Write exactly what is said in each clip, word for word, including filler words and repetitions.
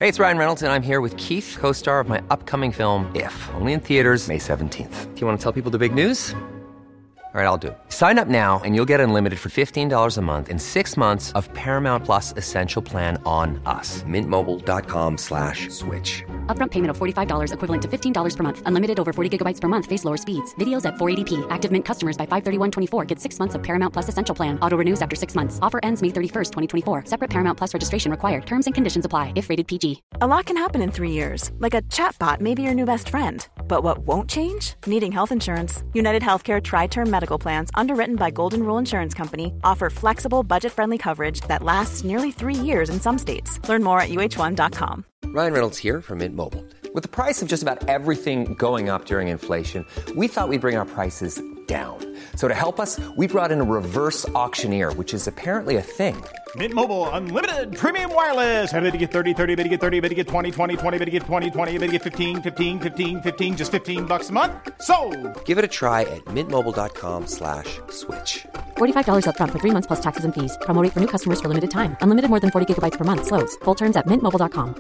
Hey, it's Ryan Reynolds, and I'm here with Keith, co-star of my upcoming film, If, only in theaters May seventeenth. Do you want to tell people the big news? All right, I'll do it. Sign up now and you'll get unlimited for fifteen dollars a month and six months of Paramount Plus Essential Plan on us. Mintmobile.com slash switch. Upfront payment of forty-five dollars equivalent to fifteen dollars per month. Unlimited over forty gigabytes per month. Face lower speeds. Videos at four eighty p. Active Mint customers by five thirty-one twenty-four get six months of Paramount Plus Essential Plan. Auto renews after six months. Offer ends May thirty-first, twenty twenty-four. Separate Paramount Plus registration required. Terms and conditions apply if rated P G. A lot can happen in three years. Like a chatbot may be your new best friend. But what won't change? Needing health insurance. United Healthcare Tri-Term Medical Plans, underwritten by Golden Rule Insurance Company, offer flexible, budget-friendly coverage that lasts nearly three years in some states. Learn more at U H one dot com. Ryan Reynolds here from Mint Mobile. With the price of just about everything going up during inflation, we thought we'd bring our prices down. So to help us, we brought in a reverse auctioneer, which is apparently a thing. Mint Mobile Unlimited Premium Wireless. How to get thirty, thirty, how to get thirty, how to get twenty, twenty, twenty, how to get twenty, twenty, how to get fifteen, fifteen, fifteen, fifteen, just fifteen bucks a month? Sold! Give it a try at mintmobile.com slash switch. forty-five dollars upfront for three months plus taxes and fees. Promo rate for new customers for limited time. Unlimited more than forty gigabytes per month. Slows full terms at mint mobile dot com.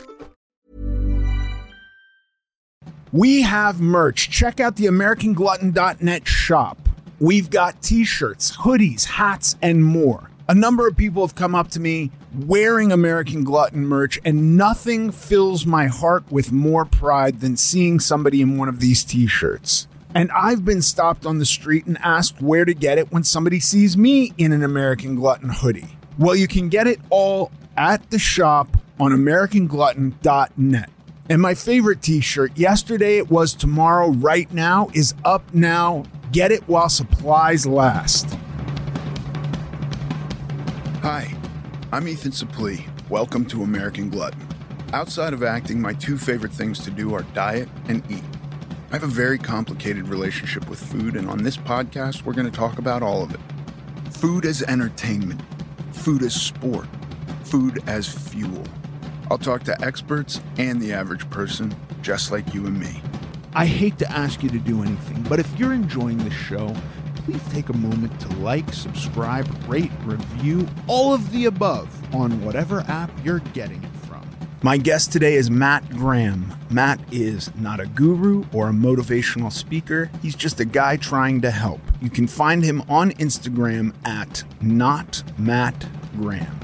We have merch. Check out the American Glutton dot net shop. We've got t-shirts, hoodies, hats, and more. A number of people have come up to me wearing American Glutton merch, and nothing fills my heart with more pride than seeing somebody in one of these t-shirts. And I've been stopped on the street and asked where to get it when somebody sees me in an American Glutton hoodie. Well, you can get it all at the shop on American Glutton dot net. And my favorite t-shirt, yesterday it was tomorrow, right now, is up now. Get it while supplies last. Hi, I'm Ethan Suplee. Welcome to American Glutton. Outside of acting, my two favorite things to do are diet and eat. I have a very complicated relationship with food, and on this podcast, we're going to talk about all of it. Food as entertainment, food as sport, food as fuel. I'll talk to experts and the average person, just like you and me. I hate to ask you to do anything, but if you're enjoying the show, please take a moment to like, subscribe, rate, review, all of the above on whatever app you're getting it from. My guest today is Matt Graham. Matt is not a guru or a motivational speaker. He's just a guy trying to help. You can find him on Instagram at not Matt Graham.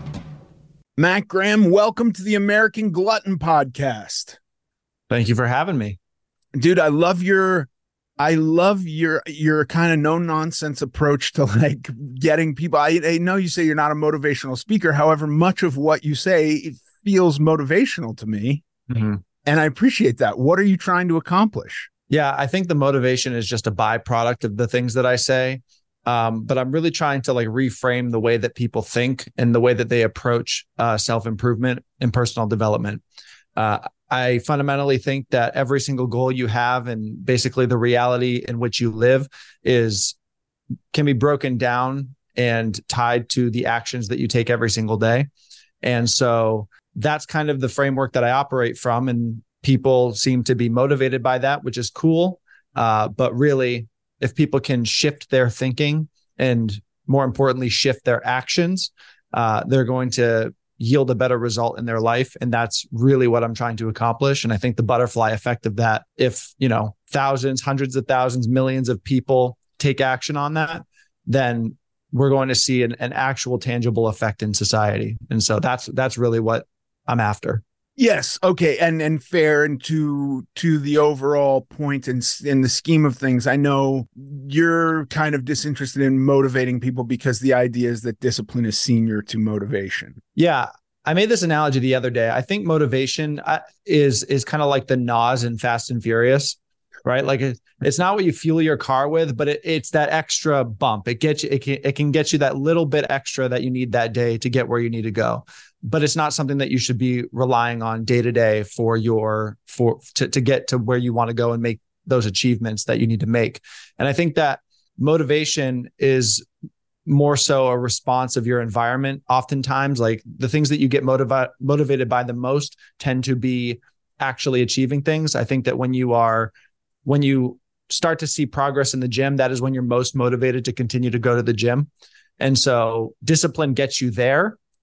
Matt Graham, welcome to the American Glutton podcast. Thank you for having me. Dude, I love your I love your your kind of no nonsense approach to like getting people. I, I know you say you're not a motivational speaker. However, much of what you say it feels motivational to me. Mm-hmm. And I appreciate that. What are you trying to accomplish? Yeah, I think the motivation is just a byproduct of the things that I say. Um, but I'm really trying to like reframe the way that people think and the way that they approach uh, self-improvement and personal development. Uh, I fundamentally think that every single goal you have and basically the reality in which you live is can be broken down and tied to the actions that you take every single day. And so that's kind of the framework that I operate from. And people seem to be motivated by that, which is cool. Uh, but really, if people can shift their thinking and more importantly, shift their actions, uh, they're going to yield a better result in their life. And that's really what I'm trying to accomplish. And I think the butterfly effect of that, if, you know, thousands, hundreds of thousands, millions of people take action on that, then we're going to see an, an actual tangible effect in society. And so that's, that's really what I'm after. Yes. Okay. And and fair and to to the overall point and in, in the scheme of things, I know you're kind of disinterested in motivating people because the idea is that discipline is senior to motivation. Yeah. I made this analogy the other day. I think motivation is is kind of like the N O S in Fast and Furious, right? Like it, it's not what you fuel your car with, but it, it's that extra bump. It gets you, it can, it can get you that little bit extra that you need that day to get where you need to go. But it's not something that you should be relying on day to day for your for to, to get to where you want to go and make those achievements that you need to make. And I think that motivation is more so a response of your environment. Oftentimes, like the things that you get motivated motivated by the most tend to be actually achieving things. I think that when you are when you start to see progress in the gym, that is when you're most motivated to continue to go to the gym. And so discipline gets you there.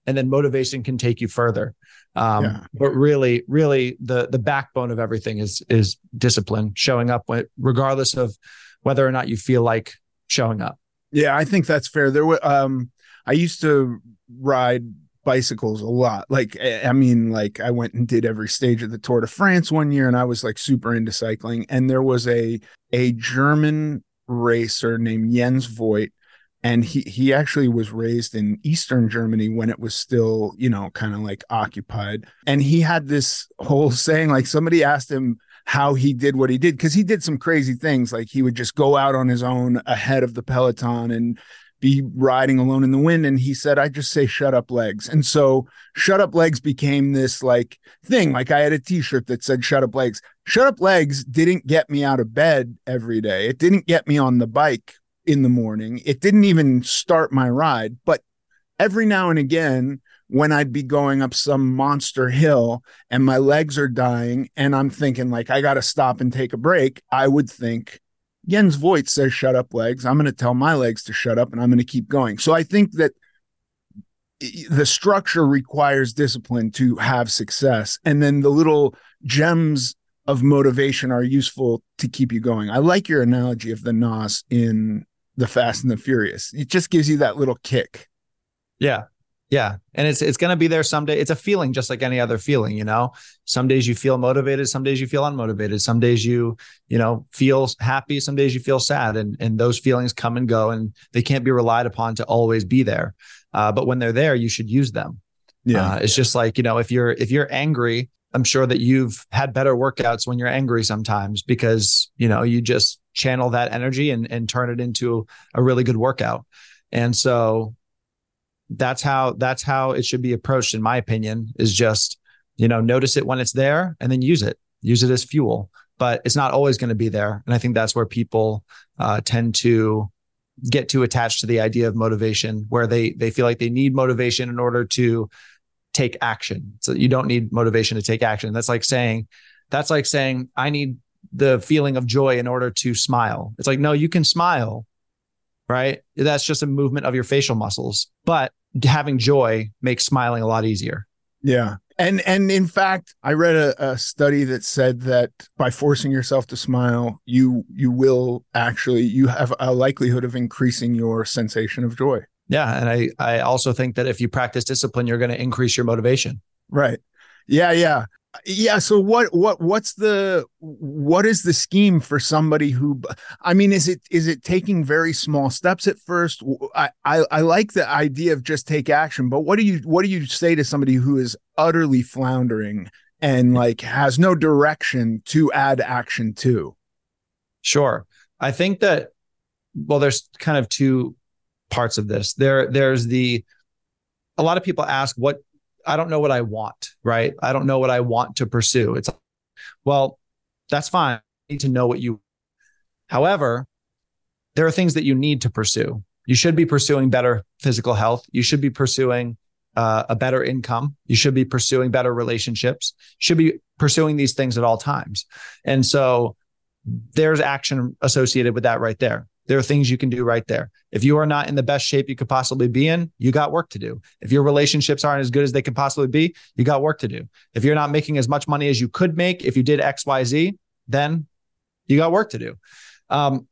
and then motivation can take you further. Um, Yeah. But really, really the, the backbone of everything is, is discipline, showing up with, regardless of whether or not you feel like showing up. Yeah, I think that's fair. There were, um, I used to ride bicycles a lot. Like, I mean, like I went and did every stage of the Tour de France one year, and I was like super into cycling. And there was a, a German racer named Jens Voigt. And he, he actually was raised in Eastern Germany when it was still, you know, kind of like occupied. And he had this whole saying, like somebody asked him how he did what he did, because he did some crazy things. Like he would just go out on his own ahead of the peloton and be riding alone in the wind. And he said, I just say, shut up legs. And so shut up legs became this like thing. Like I had a t-shirt that said, shut up legs. Shut up legs didn't get me out of bed every day. It didn't get me on the bike in the morning. It didn't even start my ride. But every now and again, when I'd be going up some monster hill and my legs are dying and I'm thinking like, I got to stop and take a break, I would think, Jens Voigt says, shut up legs. I'm going to tell my legs to shut up and I'm going to keep going. So I think that the structure requires discipline to have success. And then the little gems of motivation are useful to keep you going. I like your analogy of the N O S in The Fast and the Furious. It just gives you that little kick. Yeah. Yeah. And it's, it's going to be there someday. It's a feeling just like any other feeling, you know, some days you feel motivated, some days you feel unmotivated, some days you, you know, feel happy, some days you feel sad, and, and those feelings come and go, and they can't be relied upon to always be there. Uh, but when they're there, you should use them. Yeah. Uh, it's just like, you know, if you're, if you're angry, I'm sure that you've had better workouts when you're angry sometimes, because, you know, you just channel that energy and, and turn it into a really good workout. And so that's how, that's how it should be approached, in my opinion, is just, you know, notice it when it's there and then use it, use it as fuel, but it's not always going to be there. And I think that's where people uh, tend to get too attached to the idea of motivation, where they, they feel like they need motivation in order to take action. So you don't need motivation to take action. That's like saying, that's like saying, I need the feeling of joy in order to smile. It's like, no, you can smile, right? That's just a movement of your facial muscles, but having joy makes smiling a lot easier. Yeah. And, and in fact, I read a, a study that said that by forcing yourself to smile, you, you will actually, you have a likelihood of increasing your sensation of joy. Yeah. And I, I also think that if you practice discipline, you're going to increase your motivation. Right. Yeah. Yeah. Yeah. So what, what, what's the, what is the scheme for somebody who, I mean, is it, is it taking very small steps at first? I, I, I like the idea of just take action, but what do you, what do you say to somebody who is utterly floundering and like has no direction to add action to? Sure. I think that, well, there's kind of two parts of this. There, there's the, a lot of people ask, what, I don't know what I want, right? I don't know what I want to pursue. It's, well, that's fine. You need to know what you, however, there are things that you need to pursue. You should be pursuing better physical health. You should be pursuing uh, a better income. You should be pursuing better relationships. You should be pursuing these things at all times. And so there's action associated with that right there. There are things you can do right there. If you are not in the best shape you could possibly be in, you got work to do. If your relationships aren't as good as they could possibly be, you got work to do. If you're not making as much money as you could make if you did X, Y, Z, then you got work to do. Um,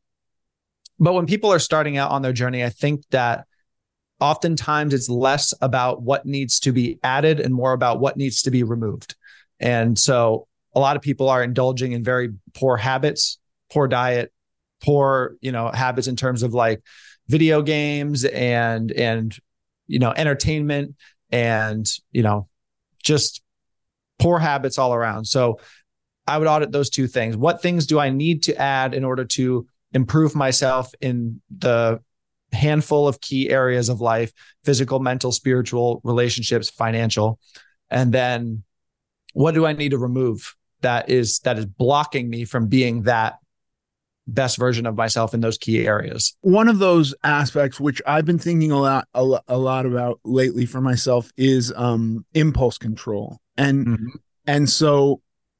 but when people are starting out on their journey, I think that oftentimes it's less about what needs to be added and more about what needs to be removed. And so a lot of people are indulging in very poor habits, poor diet, poor, you know, habits in terms of like video games and, and, you know, entertainment and, you know, just poor habits all around. So I would audit those two things. What things do I need to add in order to improve myself in the handful of key areas of life: physical, mental, spiritual, relationships, financial? And then what do I need to remove that is, that is blocking me from being that best version of myself in those key areas? One of those aspects, which I've been thinking a lot, a, lot, a lot about lately for myself, is um, impulse control. And, mm-hmm. and so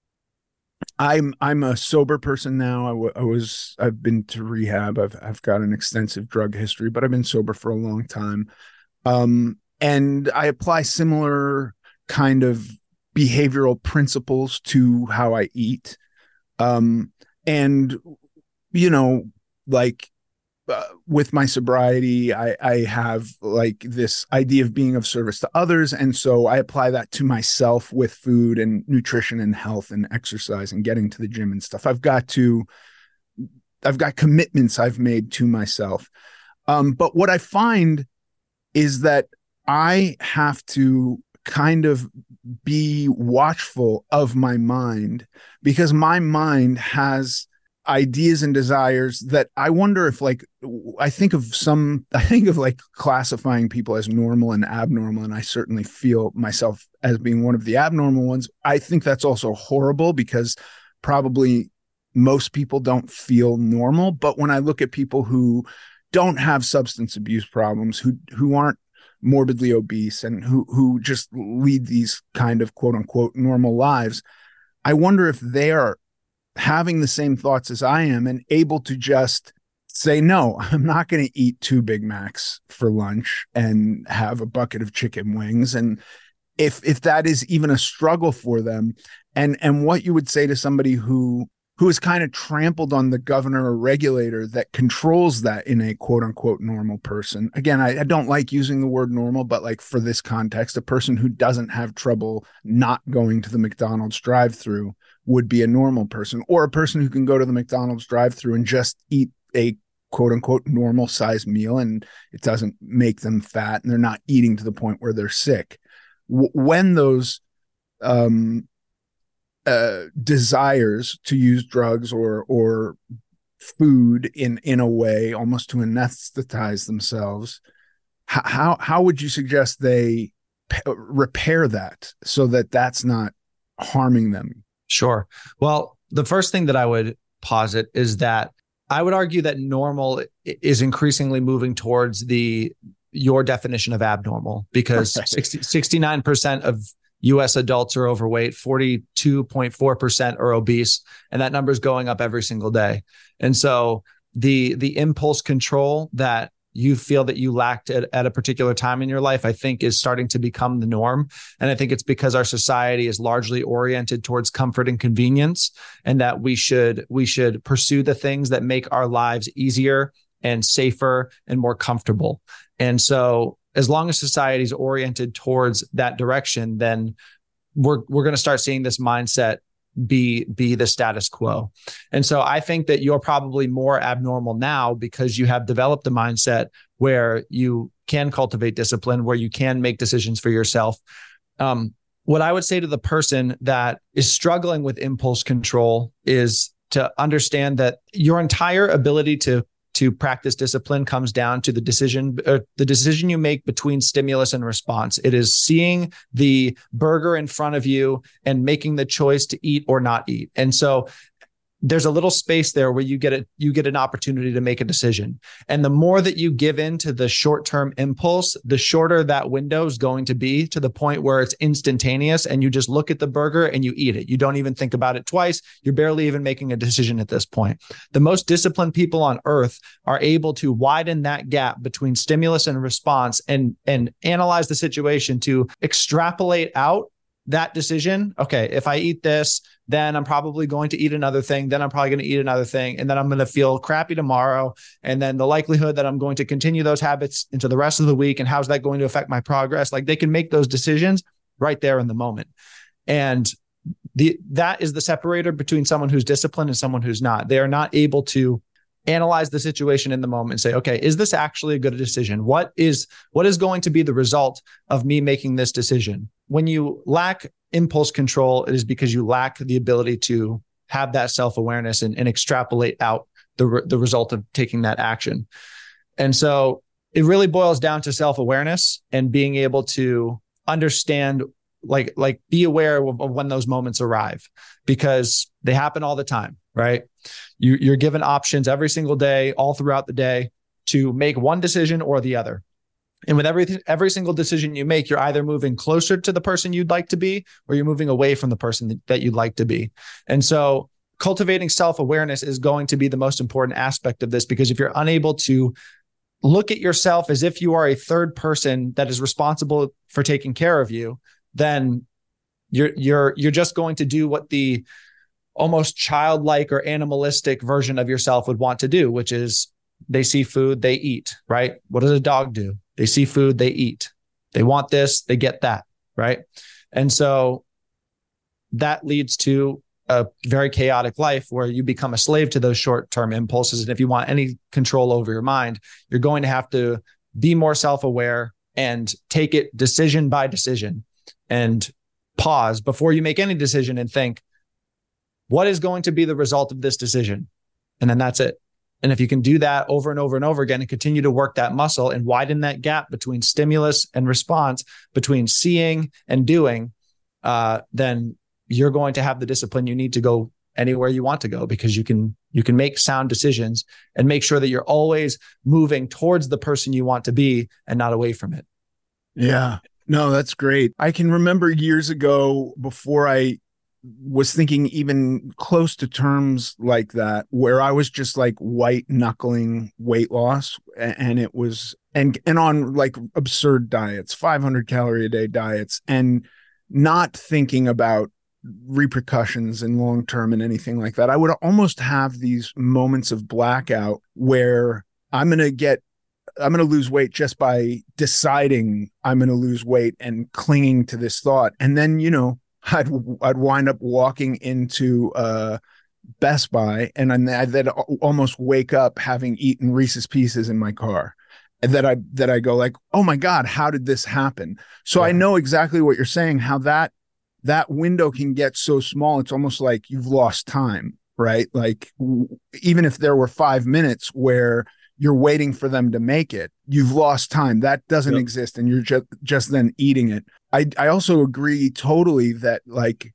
I'm, I'm a sober person now. I, w- I was, I've been to rehab. I've, I've got an extensive drug history, but I've been sober for a long time. Um, and I apply similar kind of behavioral principles to how I eat. Um, and, you know, like uh, with my sobriety, I, I have like this idea of being of service to others. And so I apply that to myself with food and nutrition and health and exercise and getting to the gym and stuff. I've got to, I've got commitments I've made to myself. Um, but what I find is that I have to kind of be watchful of my mind, because my mind has ideas and desires that I wonder if, like, I think of some, I think of like classifying people as normal and abnormal. And I certainly feel myself as being one of the abnormal ones. I think that's also horrible, because probably most people don't feel normal. But when I look at people who don't have substance abuse problems, who, who aren't morbidly obese, and who, who just lead these kind of quote unquote normal lives, I wonder if they are having the same thoughts as I am and able to just say, no, I'm not going to eat two Big Macs for lunch and have a bucket of chicken wings. And if, if that is even a struggle for them, and, and what you would say to somebody who, who is kind of trampled on the governor or regulator that controls that in a quote unquote normal person. Again, I, I don't like using the word normal, but like for this context, a person who doesn't have trouble not going to the McDonald's drive-through would be a normal person, or a person who can go to the McDonald's drive-through and just eat a quote unquote normal size meal and it doesn't make them fat and they're not eating to the point where they're sick. W- when those, um, Uh, desires to use drugs or or food in in a way almost to anesthetize themselves, how how, how would you suggest they p- repair that so that that's not harming them? Sure. Well, the first thing that I would posit is that I would argue that normal is increasingly moving towards the your definition of abnormal, because Right. sixty, sixty-nine percent of U S adults are overweight, forty-two point four percent are obese, and that number is going up every single day. And so the the impulse control that you feel that you lacked at, at a particular time in your life, I think is starting to become the norm. And I think it's because our society is largely oriented towards comfort and convenience, and that we should we should pursue the things that make our lives easier and safer and more comfortable. And so as long as society is oriented towards that direction, then we're we're going to start seeing this mindset be be the status quo. And so I think that you're probably more abnormal now because you have developed a mindset where you can cultivate discipline, where you can make decisions for yourself. Um, what I would say to the person that is struggling with impulse control is to understand that your entire ability to to practice discipline comes down to the decision, or the decision you make between stimulus and response. It is seeing the burger in front of you and making the choice to eat or not eat. And so there's a little space there where you get it, you get an opportunity to make a decision. And the more that you give in to the short-term impulse, the shorter that window is going to be, to the point where it's instantaneous and you just look at the burger and you eat it. You don't even think about it twice. You're barely even making a decision at this point. The most disciplined people on earth are able to widen that gap between stimulus and response and, and analyze the situation to extrapolate out that decision. Okay, if I eat this, then I'm probably going to eat another thing. Then I'm probably going to eat another thing. And then I'm going to feel crappy tomorrow. And then the likelihood that I'm going to continue those habits into the rest of the week, and how's that going to affect my progress? Like, they can make those decisions right there in the moment. And the that is the separator between someone who's disciplined and someone who's not. They are not able to analyze the situation in the moment and say, okay, is this actually a good decision? What is what is going to be the result of me making this decision? When you lack impulse control, it is because you lack the ability to have that self-awareness and, and extrapolate out the, re- the result of taking that action. And so it really boils down to self-awareness and being able to understand, like, like be aware of, of when those moments arrive, because they happen all the time, right? You, you're given options every single day, all throughout the day, to make one decision or the other. And with every, every single decision you make, you're either moving closer to the person you'd like to be, or you're moving away from the person that, that you'd like to be. And so cultivating self-awareness is going to be the most important aspect of this, because if you're unable to look at yourself as if you are a third person that is responsible for taking care of you, then you're you're you're just going to do what the almost childlike or animalistic version of yourself would want to do, which is they see food, they eat, right? What does a dog do? They see food, they eat. They want this, they get that, right? And so that leads to a very chaotic life where you become a slave to those short-term impulses. And if you want any control over your mind, you're going to have to be more self-aware and take it decision by decision and pause before you make any decision and think, what is going to be the result of this decision? And then that's it. And if you can do that over and over and over again and continue to work that muscle and widen that gap between stimulus and response, between seeing and doing, uh, then you're going to have the discipline you need to go anywhere you want to go, because you can you can make sound decisions and make sure that you're always moving towards the person you want to be and not away from it. Yeah, no, that's great. I can remember years ago, before I was thinking even close to terms like that, where I was just like white knuckling weight loss, and it was and and on like absurd diets, five hundred calorie a day diets, and not thinking about repercussions in long term and anything like that. I would almost have these moments of blackout where I'm going to get I'm going to lose weight just by deciding I'm going to lose weight and clinging to this thought. And then, you know, I'd I'd wind up walking into uh, Best Buy, and I'd then almost wake up having eaten Reese's Pieces in my car, and that I that I go like, oh my God, how did this happen? So yeah. I know exactly what you're saying. How that that window can get so small, it's almost like you've lost time, right? Like w- even if there were five minutes where you're waiting for them to make it, you've lost time. That doesn't yep. exist, and you're just just then eating it. I I also agree totally that like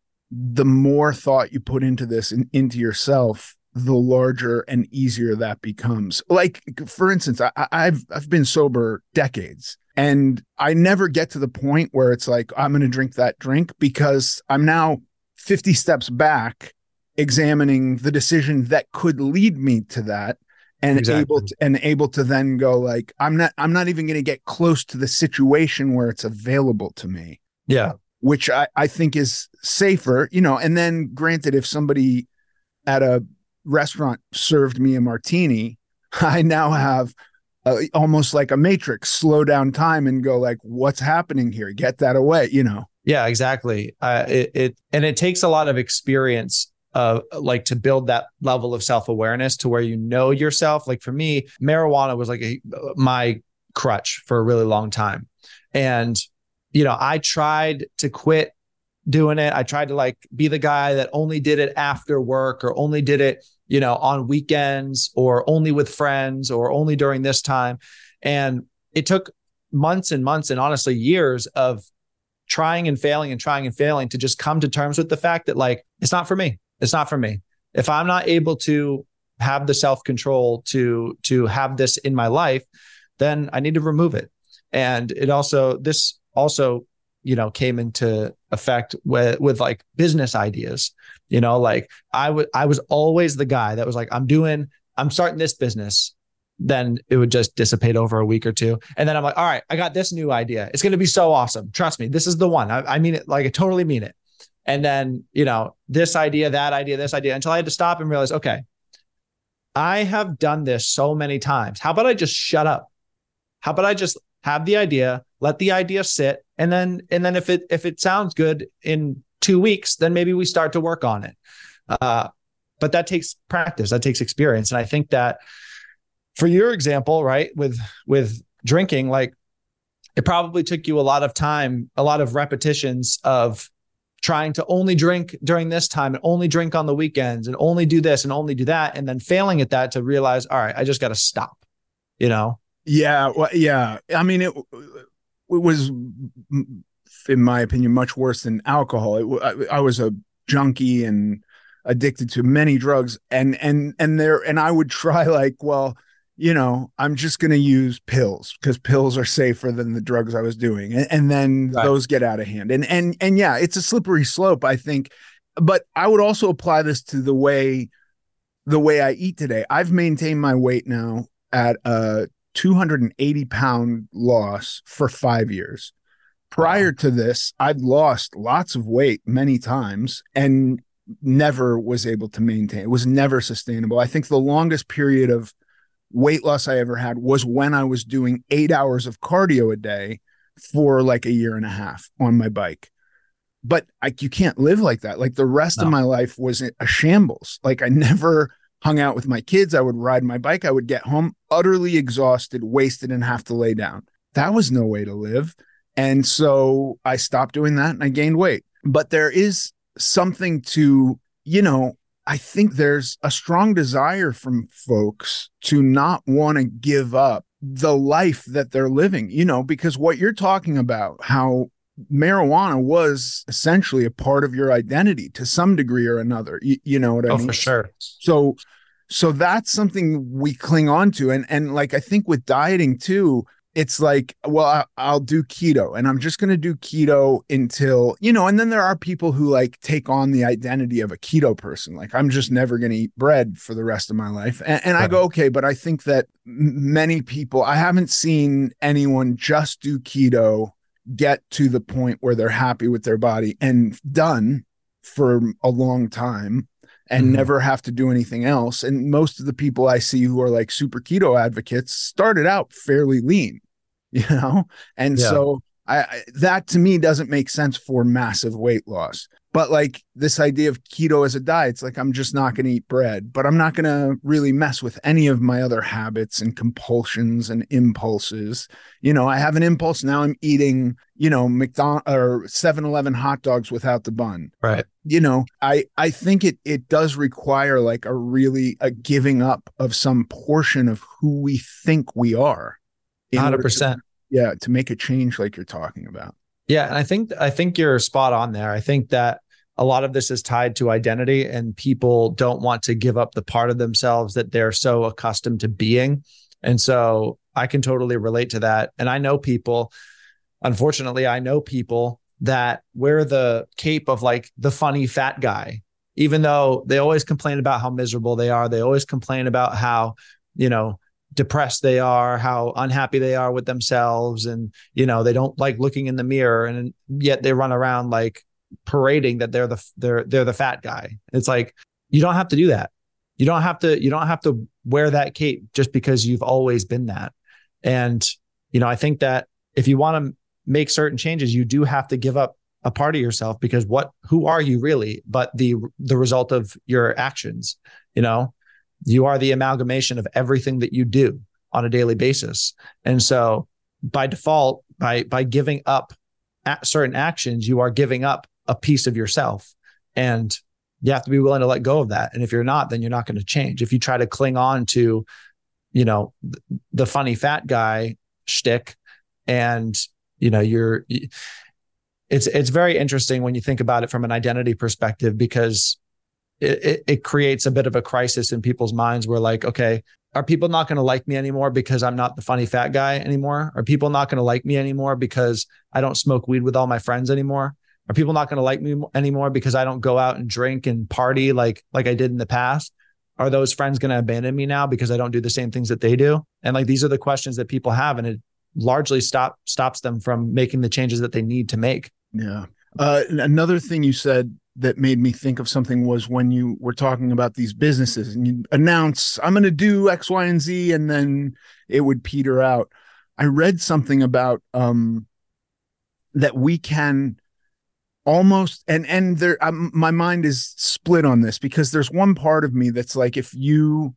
the more thought you put into this and into yourself, the larger and easier that becomes. Like, for instance, I, I've I've been sober decades, and I never get to the point where it's like, I'm going to drink that drink, because I'm now fifty steps back examining the decision that could lead me to that. And exactly. able to, and able to then go like, I'm not, I'm not even going to get close to the situation where it's available to me. Yeah. Which I, I think is safer, you know. And then granted, if somebody at a restaurant served me a martini, I now have uh, almost like a matrix, slow down time and go like, what's happening here? Get that away, you know? Yeah, exactly. Uh, it, it, and it takes a lot of experience Uh, like to build that level of self-awareness to where you know yourself. Like for me, marijuana was like a, my crutch for a really long time. And, you know, I tried to quit doing it. I tried to like be the guy that only did it after work, or only did it, you know, on weekends, or only with friends, or only during this time. And it took months and months and honestly years of trying and failing and trying and failing to just come to terms with the fact that like, it's not for me. It's not for me. If I'm not able to have the self-control to, to have this in my life, then I need to remove it. And it also, this also, you know, came into effect with, with like business ideas, you know, like I would, I was always the guy that was like, I'm doing, I'm starting this business. Then it would just dissipate over a week or two. And then I'm like, all right, I got this new idea. It's going to be so awesome. Trust me, this is the one. I, I mean it, like I totally mean it. And then, you know, this idea, that idea, this idea, until I had to stop and realize, okay, I have done this so many times. How about I just shut up? How about I just have the idea, let the idea sit. And then, and then if it, if it sounds good in two weeks, then maybe we start to work on it. Uh, but that takes practice, that takes experience. And I think that for your example, right, with, with drinking, like it probably took you a lot of time, a lot of repetitions of trying to only drink during this time and only drink on the weekends and only do this and only do that. And then failing at that to realize, all right, I just got to stop, you know? Yeah. Well, yeah. I mean, it, it was, in my opinion, much worse than alcohol. It, I, I was a junkie and addicted to many drugs, and, and, and there, and I would try like, well, you know, I'm just going to use pills because pills are safer than the drugs I was doing. And, and then right. those get out of hand. And, and, and yeah, it's a slippery slope, I think. But I would also apply this to the way, the way I eat today. I've maintained my weight now at uh two hundred eighty pound loss for five years. Prior to this, I'd lost lots of weight many times and never was able to maintain. It was never sustainable. I think the longest period of weight loss I ever had was when I was doing eight hours of cardio a day for like a year and a half on my bike. But I, you can't live like that. Like the rest no. of my life was a shambles. Like I never hung out with my kids. I would ride my bike. I would get home utterly exhausted, wasted, and have to lay down. That was no way to live. And so I stopped doing that and I gained weight. But there is something to, you know, I think there's a strong desire from folks to not want to give up the life that they're living, you know, because what you're talking about, how marijuana was essentially a part of your identity to some degree or another. You, you know what I oh, mean? For sure. So, so that's something we cling on to. And, and like, I think with dieting too, it's like, well, I, I'll do keto and I'm just going to do keto until, you know, and then there are people who like take on the identity of a keto person. Like, I'm just never going to eat bread for the rest of my life. And, and right. I go, okay, but I think that many people, I haven't seen anyone just do keto get to the point where they're happy with their body and done for a long time and mm-hmm. never have to do anything else. And most of the people I see who are like super keto advocates started out fairly lean, you know? And yeah. so I, I that to me doesn't make sense for massive weight loss. But like this idea of keto as a diet, it's like, I'm just not going to eat bread, but I'm not going to really mess with any of my other habits and compulsions and impulses. You know, I have an impulse now. I'm eating, you know, McDonald's or seven eleven hot dogs without the bun. Right. You know, I, I think it, it does require like a really a giving up of some portion of who we think we are. one hundred percent. To, yeah. To make a change like you're talking about. Yeah. And I think, I think you're spot on there. I think that a lot of this is tied to identity and people don't want to give up the part of themselves that they're so accustomed to being. And so I can totally relate to that. And I know people, unfortunately, I know people that wear the cape of like the funny fat guy, even though they always complain about how miserable they are. They always complain about how, you know, depressed they are, how unhappy they are with themselves. And, you know, they don't like looking in the mirror, and yet they run around like parading that they're the they're they're the fat guy. It's like, you don't have to do that. You don't have to you don't have to wear that cape just because you've always been that. And, you know, I think that if you want to make certain changes, you do have to give up a part of yourself, because what who are you really but the the result of your actions? You know, you are the amalgamation of everything that you do on a daily basis. And so by default, by by giving up certain actions, you are giving up a piece of yourself, and you have to be willing to let go of that. And if you're not, then you're not going to change. If you try to cling on to, you know, the funny fat guy shtick, and, you know, you're, it's, it's very interesting when you think about it from an identity perspective, because it, it, it creates a bit of a crisis in people's minds where like, okay, are people not going to like me anymore because I'm not the funny fat guy anymore? Are people not going to like me anymore because I don't smoke weed with all my friends anymore? Are people not going to like me anymore because I don't go out and drink and party like, like I did in the past? Are those friends going to abandon me now because I don't do the same things that they do? And like, these are the questions that people have, and it largely stop stops them from making the changes that they need to make. Yeah. Uh, another thing you said that made me think of something was when you were talking about these businesses and you announce, I'm going to do X, Y, and Z, and then it would peter out. I read something about um, that we can almost, and, and there, um, my mind is split on this, because there's one part of me that's like, if you,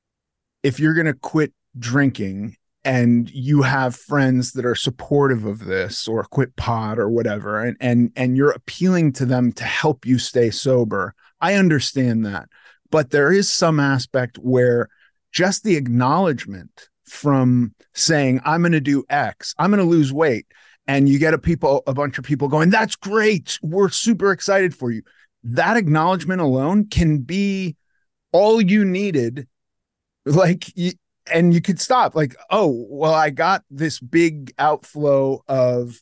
if you're going to quit drinking and you have friends that are supportive of this, or quit pot or whatever, and, and, and you're appealing to them to help you stay sober, I understand that. But there is some aspect where just the acknowledgement from saying, I'm going to do X, I'm going to lose weight, and you get a people, a bunch of people going, that's great, we're super excited for you. That acknowledgement alone can be all you needed. Like, and you could stop like, oh, well, I got this big outflow of,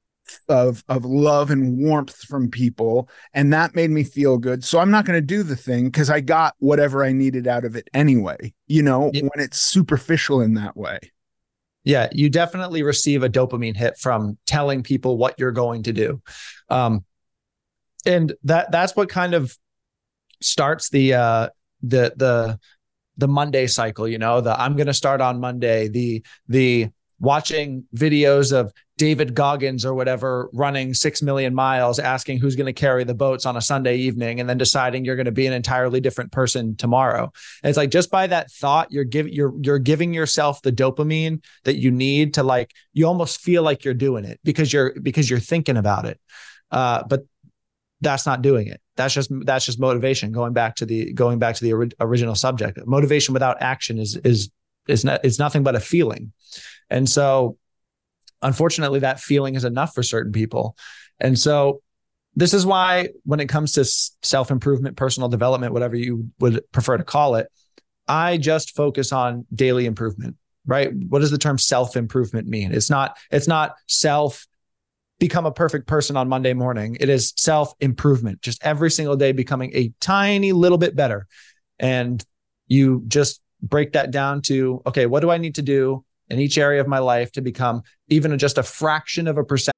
of, of love and warmth from people, and that made me feel good. So I'm not going to do the thing because I got whatever I needed out of it anyway, you know, yeah. When it's superficial in that way. Yeah, you definitely receive a dopamine hit from telling people what you're going to do. Um, and that that's what kind of starts the uh, the the the Monday cycle, you know, the I'm going to start on Monday, the the watching videos of David Goggins or whatever running six million miles, asking who's going to carry the boats on a Sunday evening, and then deciding you're going to be an entirely different person tomorrow. And it's like, just by that thought, you're giving you're you're giving yourself the dopamine that you need to, like, you almost feel like you're doing it because you're because you're thinking about it. Uh, but that's not doing it. That's just that's just motivation. Going back to the going back to the ori- original subject, motivation without action is is is not is nothing but a feeling. And so, unfortunately, that feeling is enough for certain people. And so this is why when it comes to self-improvement, personal development, whatever you would prefer to call it, I just focus on daily improvement, right? What does the term self-improvement mean? It's not, it's not self become a perfect person on Monday morning. It is self-improvement, just every single day becoming a tiny little bit better. And you just break that down to, okay, what do I need to do in each area of my life to become even just a fraction of a percent?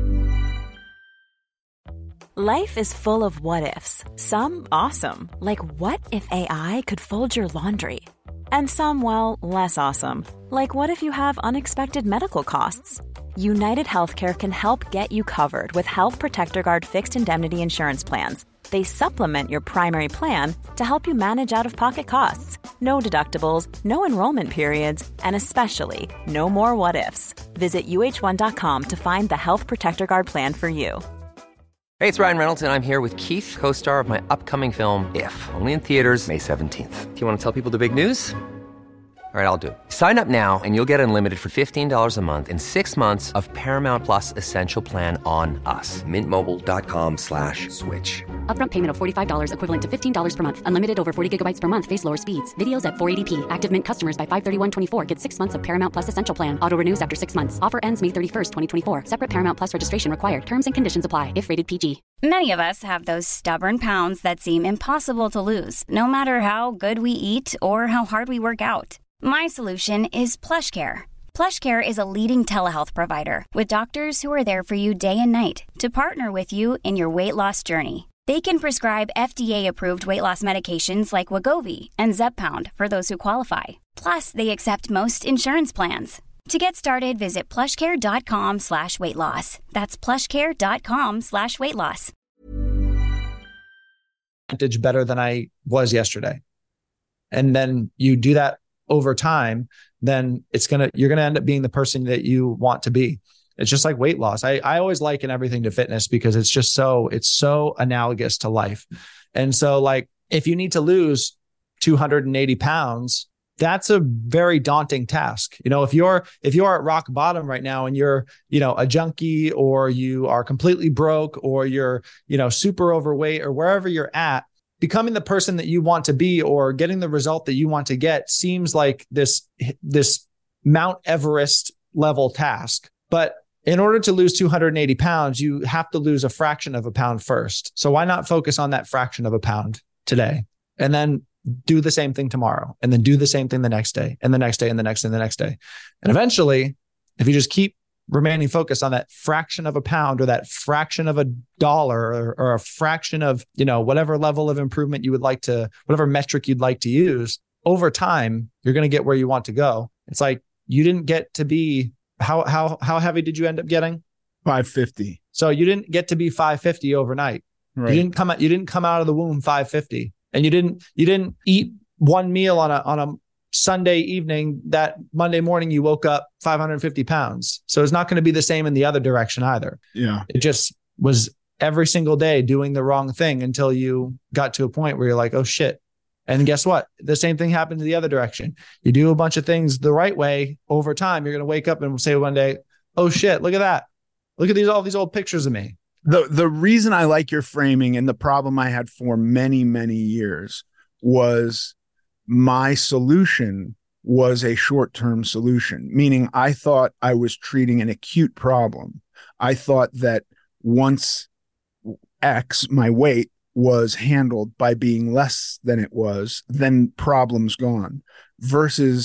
Life is full of what ifs. Some awesome, like what if A I could fold your laundry? And some, well, less awesome, like what if you have unexpected medical costs? United Healthcare can help get you covered with Health Protector Guard fixed indemnity insurance plans. They supplement your primary plan to help you manage out-of-pocket costs. No deductibles, no enrollment periods, and especially no more what-ifs. Visit U H one dot com to find the Health Protector Guard plan for you. Hey, it's Ryan Reynolds, and I'm here with Keith, co-star of my upcoming film, If, only in theaters May seventeenth. Do you want to tell people the big news? All right, I'll do it. Sign up now and you'll get unlimited for fifteen dollars a month and six months of Paramount Plus Essential Plan on us. Mint Mobile dot com slash switch. Upfront payment of forty-five dollars equivalent to fifteen dollars per month. Unlimited over forty gigabytes per month. Face lower speeds. Videos at four eighty p. Active Mint customers by five thirty-one twenty-four get six months of Paramount Plus Essential Plan. Auto renews after six months. Offer ends May thirty-first, twenty twenty-four. Separate Paramount Plus registration required. Terms and conditions apply if rated P G. Many of us have those stubborn pounds that seem impossible to lose, no matter how good we eat or how hard we work out. My solution is PlushCare. PlushCare is a leading telehealth provider with doctors who are there for you day and night to partner with you in your weight loss journey. They can prescribe F D A-approved weight loss medications like Wegovy and Zepbound for those who qualify. Plus, they accept most insurance plans. To get started, visit plushcare.com slash weight loss. That's plushcare.com slash weight loss. Better than I was yesterday. And then you do that over time, then it's going to, you're going to end up being the person that you want to be. It's just like weight loss. I, I always liken everything to fitness because it's just so, it's so analogous to life. And so, like, if you need to lose two hundred eighty pounds, that's a very daunting task. You know, if you're, if you're at rock bottom right now and you're, you know, a junkie, or you are completely broke, or you're, you know, super overweight, or wherever you're at, becoming the person that you want to be or getting the result that you want to get seems like this, this Mount Everest level task. But in order to lose two hundred eighty pounds, you have to lose a fraction of a pound first. So why not focus on that fraction of a pound today, and then do the same thing tomorrow, and then do the same thing the next day, and the next day, and the next day, and the next day. And eventually, if you just keep remaining focused on that fraction of a pound, or that fraction of a dollar, or, or a fraction of, you know, whatever level of improvement you would like to, whatever metric you'd like to use, over time, you're going to get where you want to go. It's like, you didn't get to be, how, how, how heavy did you end up getting? five fifty. So you didn't get to be five fifty overnight. Right. You didn't come out, you didn't come out of the womb five fifty, and you didn't, you didn't eat one meal on a, on a Sunday evening that Monday morning you woke up five hundred fifty pounds. So it's not going to be the same in the other direction either. Yeah. It just was every single day doing the wrong thing until you got to a point where you're like, oh shit. And guess what? The same thing happened to the other direction. You do a bunch of things the right way over time. You're going to wake up and say one day, oh shit, look at that. Look at these, all these old pictures of me. The, the reason I like your framing, and the problem I had for many, many years, was my solution was a short-term solution, meaning I thought I was treating an acute problem. I thought that once X, my weight, was handled by being less than it was, then problem's gone, versus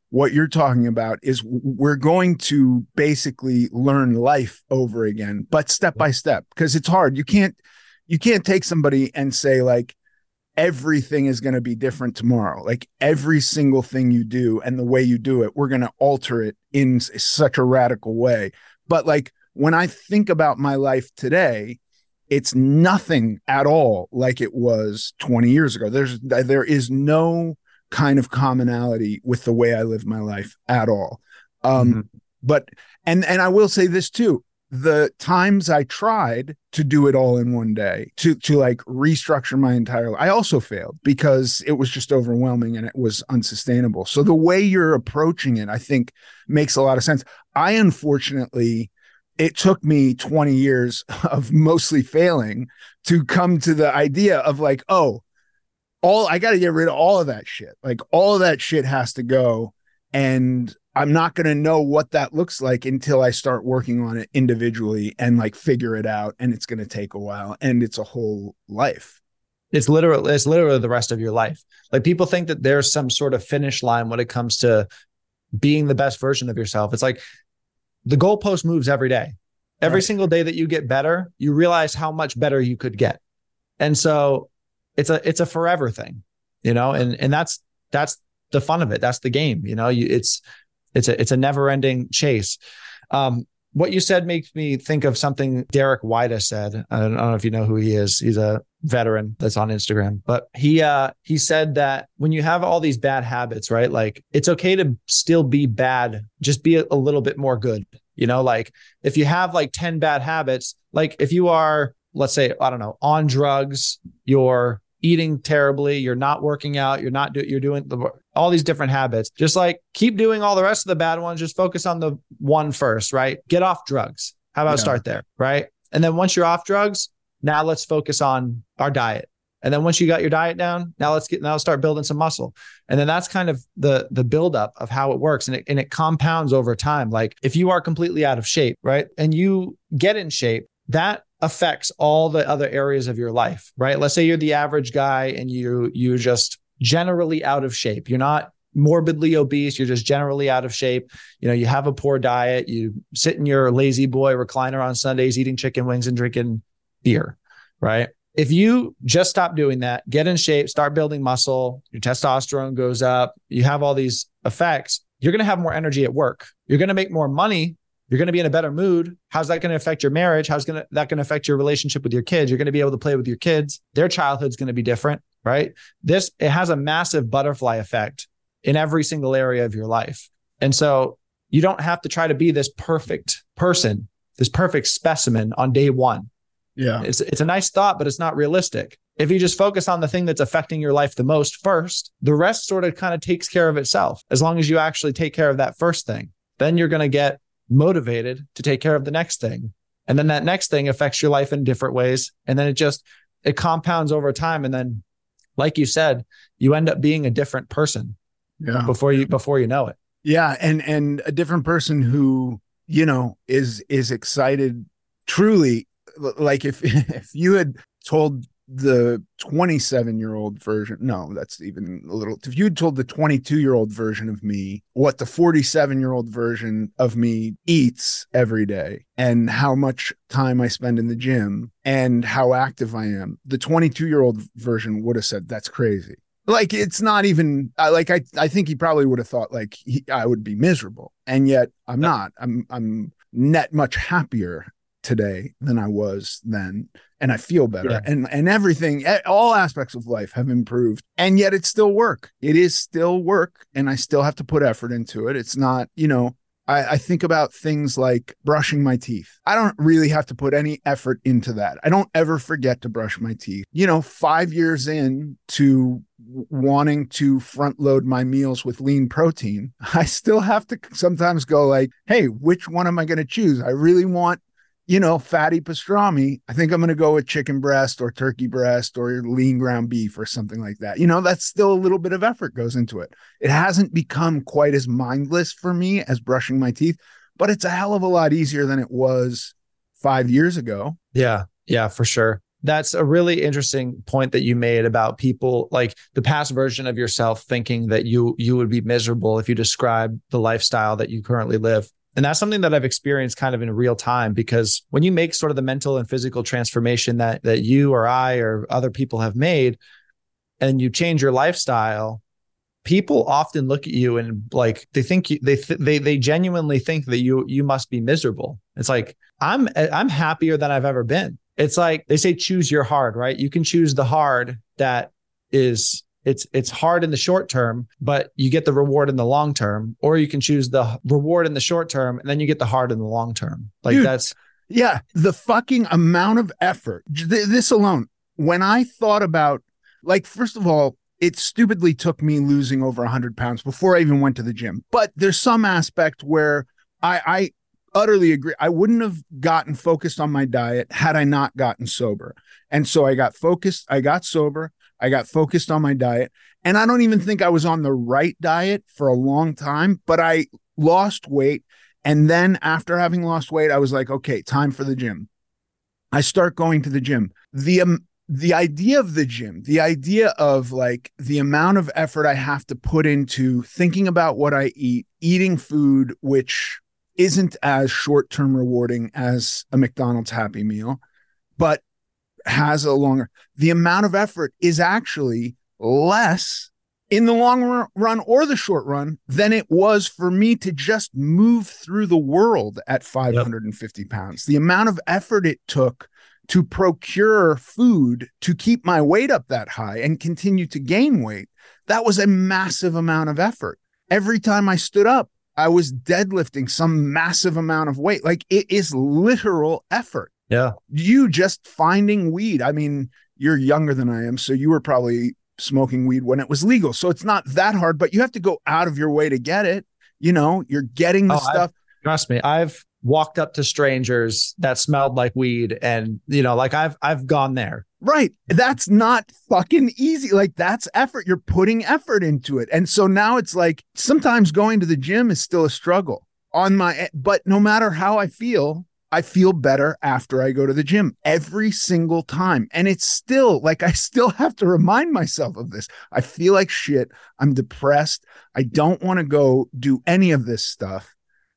what you're talking about is we're going to basically learn life over again, but step by step, because it's hard. You can't, you can't take somebody and say like, everything is going to be different tomorrow. Like every single thing you do and the way you do it, we're going to alter it in such a radical way. But like, when I think about my life today, it's nothing at all like it was twenty years ago. There's, there is no kind of commonality with the way I live my life at all. Um, mm-hmm. But, and, and I will say this too, the times I tried to do it all in one day, to, to like restructure my entire life, I also failed because it was just overwhelming and it was unsustainable. So the way you're approaching it, I think makes a lot of sense. I, unfortunately, it took me twenty years of mostly failing to come to the idea of like, oh, all I got to get rid of all of that shit. Like all of that shit has to go. And I'm not going to know what that looks like until I start working on it individually and like figure it out. And it's going to take a while, and it's a whole life. It's literally, it's literally the rest of your life. Like people think that there's some sort of finish line when it comes to being the best version of yourself. It's like the goalpost moves every day. Every right. single day that you get better, you realize how much better you could get. And so it's a, it's a forever thing, you know, and, and that's, that's the fun of it. That's the game, you know, you, it's, it's a, it's a never ending chase. Um, what you said makes me think of something Derek Weida said. I don't know if you know who he is. He's a veteran that's on Instagram, but he, uh, he said that when you have all these bad habits, right? Like it's okay to still be bad, just be a, a little bit more good. You know, like if you have like ten bad habits, like if you are, let's say, I don't know, on drugs, you're eating terribly, you're not working out, you're not doing, you're doing the, all these different habits, just like keep doing all the rest of the bad ones. Just focus on the one first, right? Get off drugs. How about yeah. start there? Right. And then once you're off drugs, now let's focus on our diet. And then once you got your diet down, now let's get, now let's start building some muscle. And then that's kind of the, the buildup of how it works. And it, and it compounds over time. Like if you are completely out of shape, right? And you get in shape, that affects all the other areas of your life, right? Let's say you're the average guy and you, you're just generally out of shape. You're not morbidly obese. You're just generally out of shape. You know, you have a poor diet. You sit in your lazy boy recliner on Sundays, eating chicken wings and drinking beer, right? If you just stop doing that, get in shape, start building muscle, your testosterone goes up, you have all these effects, you're going to have more energy at work. You're going to make more money. You're going to be in a better mood. How's that going to affect your marriage? How's gonna, that going to affect your relationship with your kids? You're going to be able to play with your kids. Their childhood's going to be different, right? This, it has a massive butterfly effect in every single area of your life. And so you don't have to try to be this perfect person, this perfect specimen on day one. Yeah. It's, it's a nice thought, but it's not realistic. If you just focus on the thing that's affecting your life the most first, the rest sort of kind of takes care of itself. As long as you actually take care of that first thing, then you're going to get motivated to take care of the next thing. And then that next thing affects your life in different ways. And then it just, it compounds over time. And then, like you said, you end up being a different person yeah. before you, before you know it. Yeah. And, and a different person who, you know, is, is excited truly. Like if, if you had told the twenty-seven year old version, no, that's even a little, if you had told the twenty-two year old version of me what the forty-seven year old version of me eats every day and how much time I spend in the gym and how active I am, the twenty-two year old version would have said, that's crazy. Like, it's not even like, I, I think he probably would have thought like he, I would be miserable. And yet I'm not, I'm, I'm net much happier today than I was then. And I feel better yeah. and, and everything, all aspects of life have improved, and yet it's still work. It is still work. And I still have to put effort into it. It's not, you know, I, I think about things like brushing my teeth. I don't really have to put any effort into that. I don't ever forget to brush my teeth. You know, five years in to wanting to front load my meals with lean protein, I still have to sometimes go like, hey, which one am I going to choose? I really want, you know, fatty pastrami. I think I'm going to go with chicken breast or turkey breast or lean ground beef or something like that. You know, that's still a little bit of effort goes into it. It hasn't become quite as mindless for me as brushing my teeth, but it's a hell of a lot easier than it was five years ago. Yeah. Yeah, for sure. That's a really interesting point that you made about people, like the past version of yourself thinking that you you would be miserable if you describe the lifestyle that you currently live. And that's something that I've experienced kind of in real time, because when you make sort of the mental and physical transformation that that you or I or other people have made, and you change your lifestyle, people often look at you and like they think you, they th- they they genuinely think that you you must be miserable. It's like I'm I'm happier than I've ever been. It's like they say, choose your hard, right? You can choose the hard that is it's it's hard in the short term, but you get the reward in the long term, or you can choose the reward in the short term and then you get the hard in the long term. Like Dude, that's yeah, the fucking amount of effort. Th- this alone, when I thought about, like, first of all, it stupidly took me losing over one hundred pounds before I even went to the gym. But there's some aspect where I, I utterly agree. I wouldn't have gotten focused on my diet had I not gotten sober. And so I got focused. I got sober. I got focused on my diet. And I don't even think I was on the right diet for a long time, but I lost weight. And then after having lost weight, I was like, okay, time for the gym. I start going to the gym. The um, the idea of the gym, the idea of like the amount of effort I have to put into thinking about what I eat, eating food, which isn't as short-term rewarding as a McDonald's Happy Meal, but has a longer, the amount of effort is actually less in the long run or the short run than it was for me to just move through the world at five hundred fifty yep. pounds. The amount of effort it took to procure food to keep my weight up that high and continue to gain weight, that was a massive amount of effort. Every time I stood up, I was deadlifting some massive amount of weight. Like, it is literal effort. Yeah. You just finding weed. I mean, you're younger than I am, so you were probably smoking weed when it was legal. So it's not that hard, but you have to go out of your way to get it. You know, you're getting the oh, stuff. I've, trust me, I've walked up to strangers that smelled like weed, and you know, like I've I've gone there. Right. That's not fucking easy. Like, that's effort. You're putting effort into it. And so now it's like sometimes going to the gym is still a struggle on my, but no matter how I feel, I feel better after I go to the gym every single time. And it's still like, I still have to remind myself of this. I feel like shit. I'm depressed. I don't want to go do any of this stuff.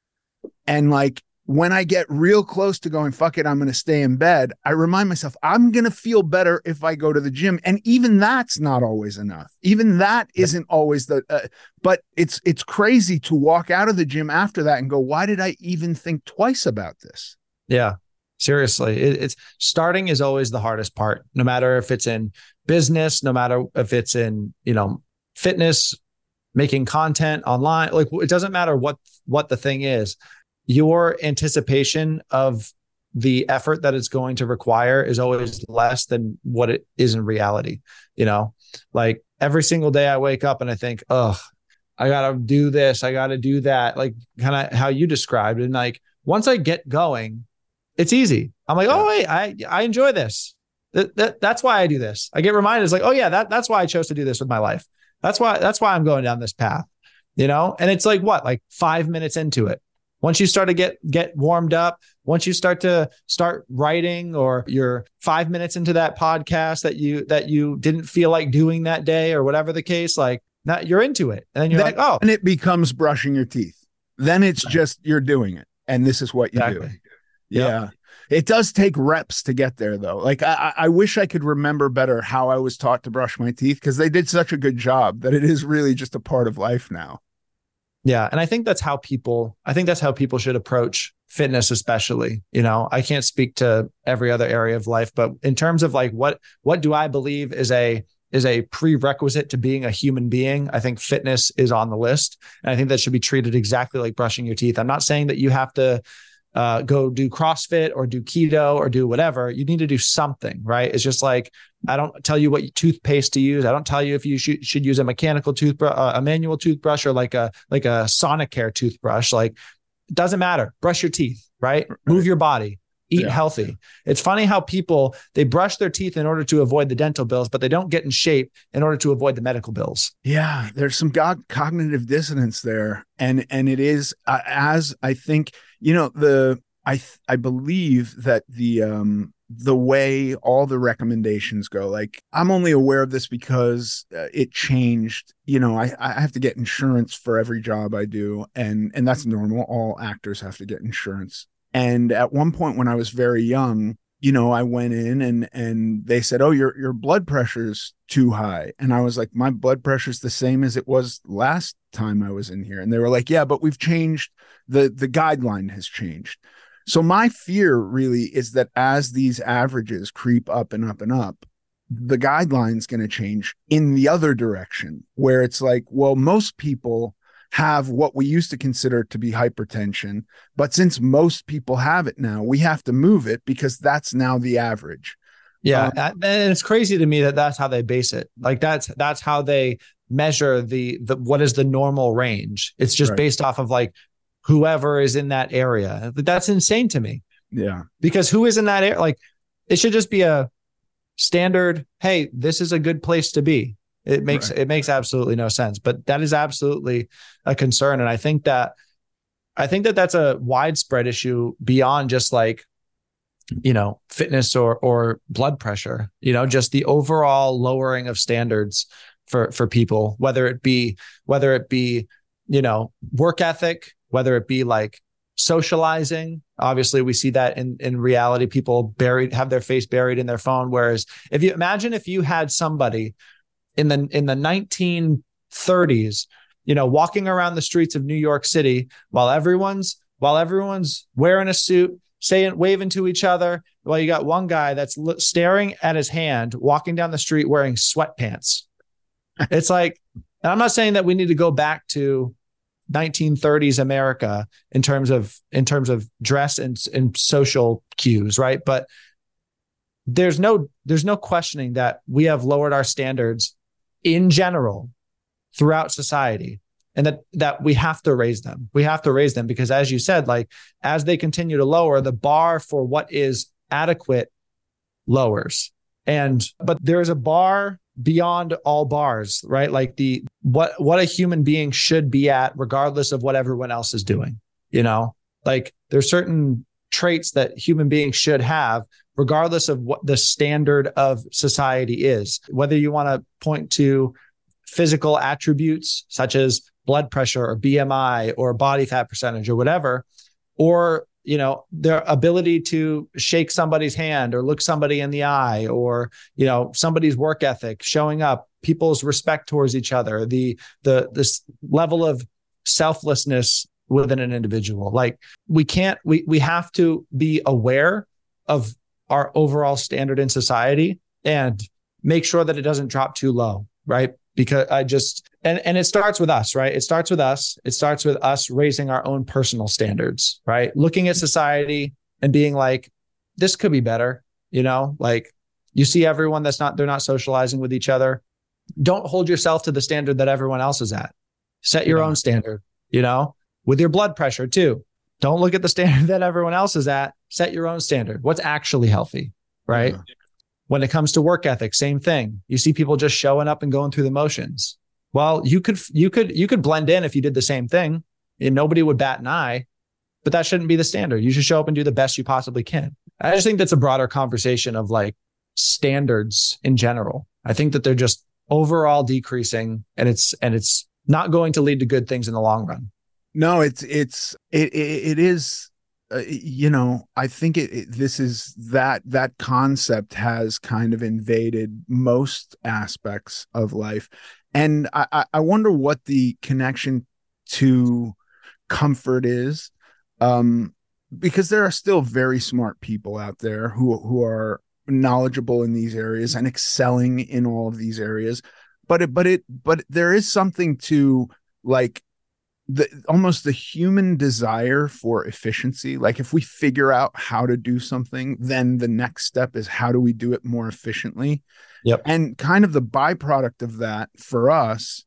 And like, when I get real close to going, fuck it, I'm going to stay in bed, I remind myself, I'm going to feel better if I go to the gym. And even that's not always enough. Even that isn't always the, uh, but it's, it's crazy to walk out of the gym after that and go, why did I even think twice about this? Yeah, seriously. It, it's starting is always the hardest part, no matter if it's in business, no matter if it's in, you know, fitness, making content online, like it doesn't matter what, what the thing is. Your anticipation of the effort that it's going to require is always less than what it is in reality. You know, like every single day I wake up and I think, oh, I got to do this. I got to do that. Like kind of how you described it. And like, once I get going, it's easy. I'm like, oh, wait, I, I enjoy this. That, that, that's why I do this. I get reminded. It's like, oh yeah, that, that's why I chose to do this with my life. That's why, that's why I'm going down this path, you know? And it's like, what, like five minutes into it. Once you start to get, get warmed up, once you start to start writing, or you're five minutes into that podcast that you, that you didn't feel like doing that day or whatever the case, like that you're into it. And then you're then, like, oh, and it becomes brushing your teeth. Then it's right. just, you're doing it. And this is what you exactly. do. Yeah. Yep. It does take reps to get there though. Like I, I wish I could remember better how I was taught to brush my teeth, because they did such a good job that it is really just a part of life now. Yeah. And I think that's how people, I think that's how people should approach fitness, especially. You know, I can't speak to every other area of life, but in terms of like, what, what do I believe is a, is a prerequisite to being a human being? I think fitness is on the list. And I think that should be treated exactly like brushing your teeth. I'm not saying that you have to uh, go do CrossFit or do keto or do whatever. You need to do something, right? It's just like, I don't tell you what toothpaste to use. I don't tell you if you should, should use a mechanical toothbrush, uh, a manual toothbrush, or like a, like a Sonicare toothbrush. Like, it doesn't matter. Brush your teeth, right? right. Move your body, eat yeah. healthy. It's funny how people, they brush their teeth in order to avoid the dental bills, but they don't get in shape in order to avoid the medical bills. Yeah. There's some go- cognitive dissonance there. And, and it is uh, as I think, you know, the, I, th- I believe that the, um, the way all the recommendations go. Like, I'm only aware of this because uh, it changed. You know, I, I have to get insurance for every job I do. And, and that's normal. All actors have to get insurance. And at one point when I was very young, you know, I went in and, and they said, oh, your, your blood pressure's too high. And I was like, my blood pressure's the same as it was last time I was in here. And they were like, yeah, but we've changed, the, the guideline has changed. So my fear really is that as these averages creep up and up and up, the guideline's going to change in the other direction, where it's like, well, most people have what we used to consider to be hypertension, but since most people have it now, we have to move it because that's now the average. Yeah. Um, and it's crazy to me that that's how they base it. Like that's, that's how they measure the, the, what is the normal range. It's just right. based off of like whoever is in that area. That's insane to me. Yeah. Because who is in that area? Like it should just be a standard. Hey, this is a good place to be. It makes, right. it makes absolutely no sense, but that is absolutely a concern. And I think that, I think that that's a widespread issue beyond just like, you know, fitness or, or blood pressure, you know, just the overall lowering of standards for, for people, whether it be, whether it be, you know, work ethic, whether it be like socializing. Obviously we see that in, in reality, people buried, have their face buried in their phone. Whereas if you imagine, if you had somebody in the, in the nineteen thirties, you know, walking around the streets of New York City while everyone's, while everyone's wearing a suit, saying, waving to each other. Well, you got one guy that's l- staring at his hand, walking down the street wearing sweatpants. It's like, and I'm not saying that we need to go back to nineteen thirties America in terms of, in terms of dress and, and social cues. Right. But there's no, there's no questioning that we have lowered our standards in general throughout society, and that, that we have to raise them. We have to raise them because, as you said, like as they continue to lower, the bar for what is adequate lowers. And, but there is a bar beyond all bars, right? Like the, what, what a human being should be at, regardless of what everyone else is doing, you know, like there's certain traits that human beings should have, regardless of what the standard of society is, whether you want to point to physical attributes such as blood pressure or B M I or body fat percentage or whatever, or, you know, their ability to shake somebody's hand or look somebody in the eye, or, you know, somebody's work ethic, showing up, people's respect towards each other, the, the, this level of selflessness within an individual. Like we can't, we, we have to be aware of our overall standard in society and make sure that it doesn't drop too low. Right. Because I just, and, and it starts with us, right? It starts with us. It starts with us raising our own personal standards, right? Looking at society and being like, this could be better. You know, like you see everyone that's not, they're not socializing with each other. Don't hold yourself to the standard that everyone else is at. Set your yeah. own standard, you know, with your blood pressure too. Don't look at the standard that everyone else is at. Set your own standard. What's actually healthy, right? Yeah. When it comes to work ethic, same thing. You see people just showing up and going through the motions. Well, you could, you could, you could blend in if you did the same thing and nobody would bat an eye, but that shouldn't be the standard. You should show up and do the best you possibly can. I just think that's a broader conversation of like standards in general. I think that they're just overall decreasing, and it's, and it's not going to lead to good things in the long run. No, it's, it's, it, it, it is, uh, you know, I think it, it, this is that, that concept has kind of invaded most aspects of life. And I, I wonder what the connection to comfort is, um, because there are still very smart people out there who, who are knowledgeable in these areas and excelling in all of these areas. But it, but it, but there is something to like the almost the human desire for efficiency. Like if we figure out how to do something, then the next step is how do we do it more efficiently? Yep. And kind of the byproduct of that for us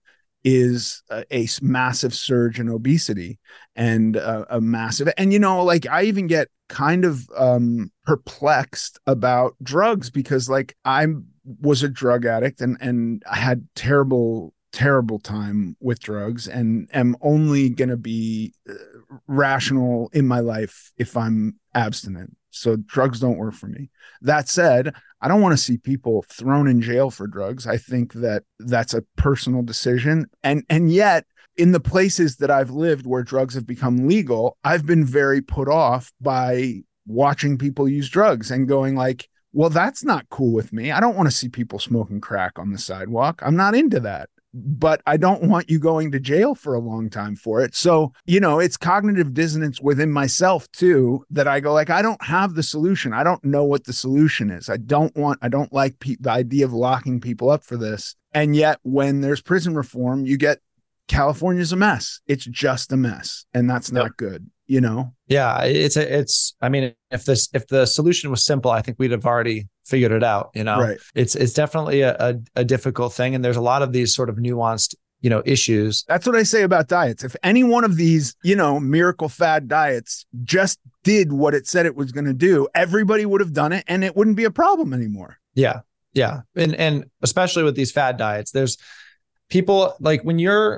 is a, a massive surge in obesity and a, a massive, and, you know, like I even get kind of um, perplexed about drugs because like I was a drug addict and, and I had terrible, terrible time with drugs and am only going to be rational in my life if I'm abstinent. So drugs don't work for me. That said, I don't want to see people thrown in jail for drugs. I think that that's a personal decision. And, and yet in the places that I've lived where drugs have become legal, I've been very put off by watching people use drugs and going like, well, that's not cool with me. I don't want to see people smoking crack on the sidewalk. I'm not into that. But I don't want you going to jail for a long time for it. So, you know, it's cognitive dissonance within myself too, that I go like, I don't have the solution. I don't know what the solution is. I don't want, I don't like pe- the idea of locking people up for this. And yet when there's prison reform, you get California's a mess. It's just a mess. And that's not yep. good, you know? Yeah, it's a, it's, I mean, if this, if the solution was simple, I think we'd have already figured it out, you know, right. it's, it's definitely a, a, a difficult thing. And there's a lot of these sort of nuanced, you know, issues. That's what I say about diets. If any one of these, you know, miracle fad diets just did what it said it was going to do, everybody would have done it and it wouldn't be a problem anymore. Yeah. Yeah. And, and especially with these fad diets, there's people like when you're,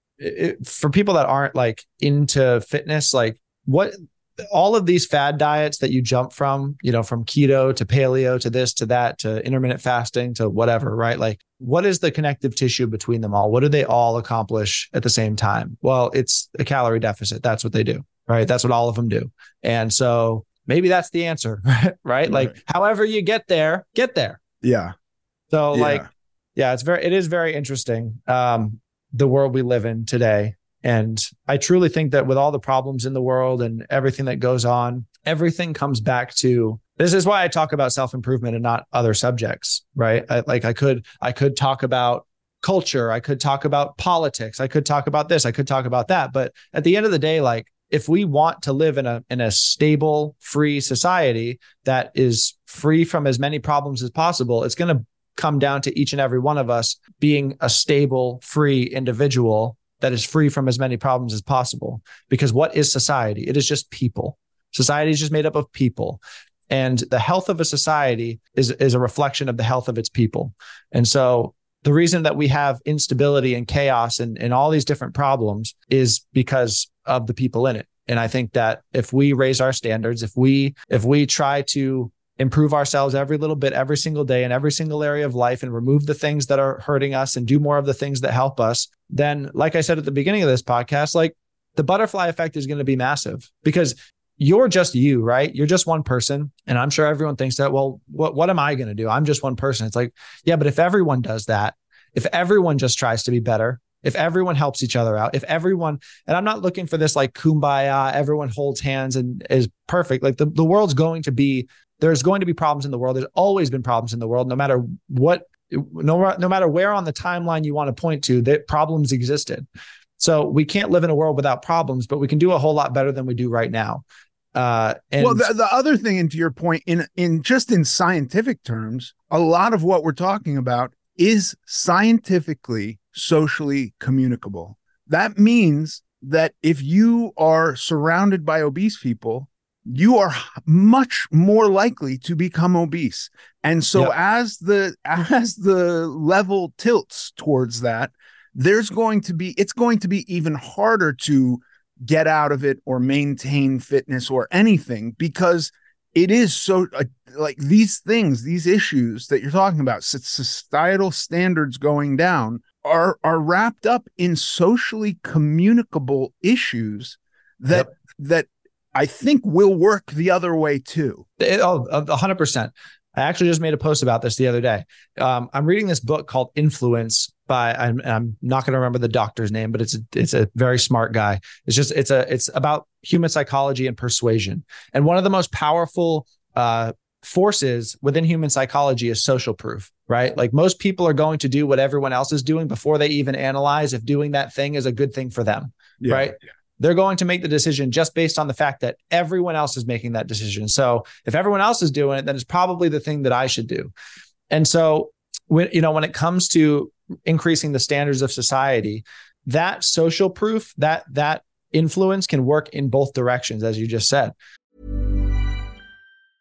it, for people that aren't like into fitness, like what, all of these fad diets that you jump from, you know, from keto to paleo to this to that to intermittent fasting to whatever, right? Like, what is the connective tissue between them all? What do they all accomplish at the same time? Well, it's a calorie deficit. That's what they do, right? That's what all of them do. And so maybe that's the answer, right? right? Like, however you get there, get there. Yeah. So yeah. like, yeah, it's very, it is very interesting. Um, the world we live in today. And I truly think that with all the problems in the world and everything that goes on, everything comes back to, this is why I talk about self-improvement and not other subjects, right? I, like I could, I could talk about culture. I could talk about politics. I could talk about this. I could talk about that. But at the end of the day, like if we want to live in a, in a stable, free society that is free from as many problems as possible, it's going to come down to each and every one of us being a stable, free individual that is free from as many problems as possible. Because what is society? It is just people. Society is just made up of people. And the health of a society is, is a reflection of the health of its people. And so the reason that we have instability and chaos and, and all these different problems is because of the people in it. And I think that if we raise our standards, if we if we try to improve ourselves every little bit, every single day in every single area of life and remove the things that are hurting us and do more of the things that help us, then like I said at the beginning of this podcast, like the butterfly effect is going to be massive because you're just you, right? You're just one person. And I'm sure everyone thinks that, well, what, what am I going to do? I'm just one person. It's like, yeah, but if everyone does that, if everyone just tries to be better, if everyone helps each other out, if everyone, and I'm not looking for this like kumbaya, everyone holds hands and is perfect. Like the, the world's going to be, there's going to be problems in the world. There's always been problems in the world, no matter what, no, no matter where on the timeline you want to point to, that problems existed. So we can't live in a world without problems, but we can do a whole lot better than we do right now. Uh, and well, the, the other thing, and to your point, in in just in scientific terms, a lot of what we're talking about is scientifically, socially communicable. That means that if you are surrounded by obese people, you are much more likely to become obese. And so yep. as the as the level tilts towards that, there's going to be, it's going to be even harder to get out of it or maintain fitness or anything, because it is so uh, like these things, these issues that you're talking about, societal standards going down are, are wrapped up in socially communicable issues that, yep. that I think will work the other way too. It, oh, a hundred percent. I actually just made a post about this the other day. Um, I'm reading this book called Influence by, I'm, I'm not going to remember the doctor's name, but it's a, it's a very smart guy. It's just, it's a, it's about human psychology and persuasion. And one of the most powerful uh, forces within human psychology is social proof, right? Like most people are going to do what everyone else is doing before they even analyze if doing that thing is a good thing for them, yeah, right? Yeah. They're going to make the decision just based on the fact that everyone else is making that decision. So if everyone else is doing it, then it's probably the thing that I should do. And so when, you know, when it comes to increasing the standards of society, that social proof, that, that influence can work in both directions, as you just said.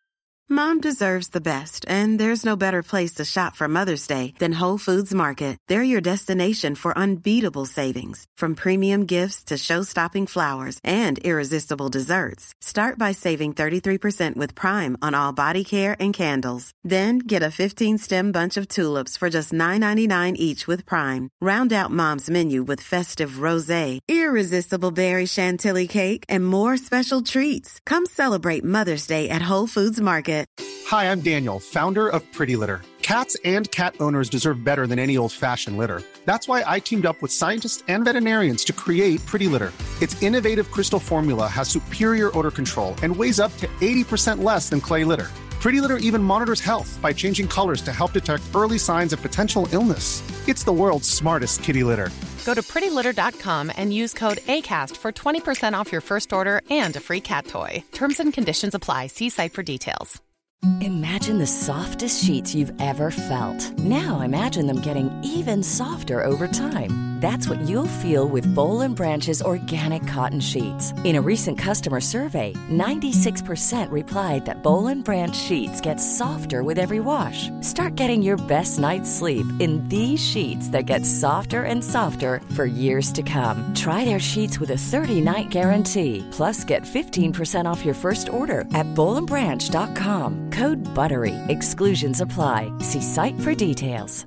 Mom deserves the best, and there's no better place to shop for Mother's Day than Whole Foods Market. They're your destination for unbeatable savings, from premium gifts to show-stopping flowers and irresistible desserts. Start by saving thirty-three percent with Prime on all body care and candles. Then get a fifteen-stem bunch of tulips for just nine ninety-nine each with Prime. Round out Mom's menu with festive rosé, irresistible berry chantilly cake, and more special treats. Come celebrate Mother's Day at Whole Foods Market. Hi, I'm Daniel, founder of Pretty Litter. Cats and cat owners deserve better than any old-fashioned litter. That's why I teamed up with scientists and veterinarians to create Pretty Litter. Its innovative crystal formula has superior odor control and weighs up to eighty percent less than clay litter. Pretty Litter even monitors health by changing colors to help detect early signs of potential illness. It's the world's smartest kitty litter. Go to pretty litter dot com and use code ACAST for twenty percent off your first order and a free cat toy. Terms and conditions apply. See site for details. Imagine the softest sheets you've ever felt. Now imagine them getting even softer over time. That's what you'll feel with Boll and Branch's organic cotton sheets. In a recent customer survey, ninety-six percent replied that Boll and Branch sheets get softer with every wash. Start getting your best night's sleep in these sheets that get softer and softer for years to come. Try their sheets with a thirty-night guarantee. Plus, get fifteen percent off your first order at boll and branch dot com. Code BUTTERY. Exclusions apply. See site for details.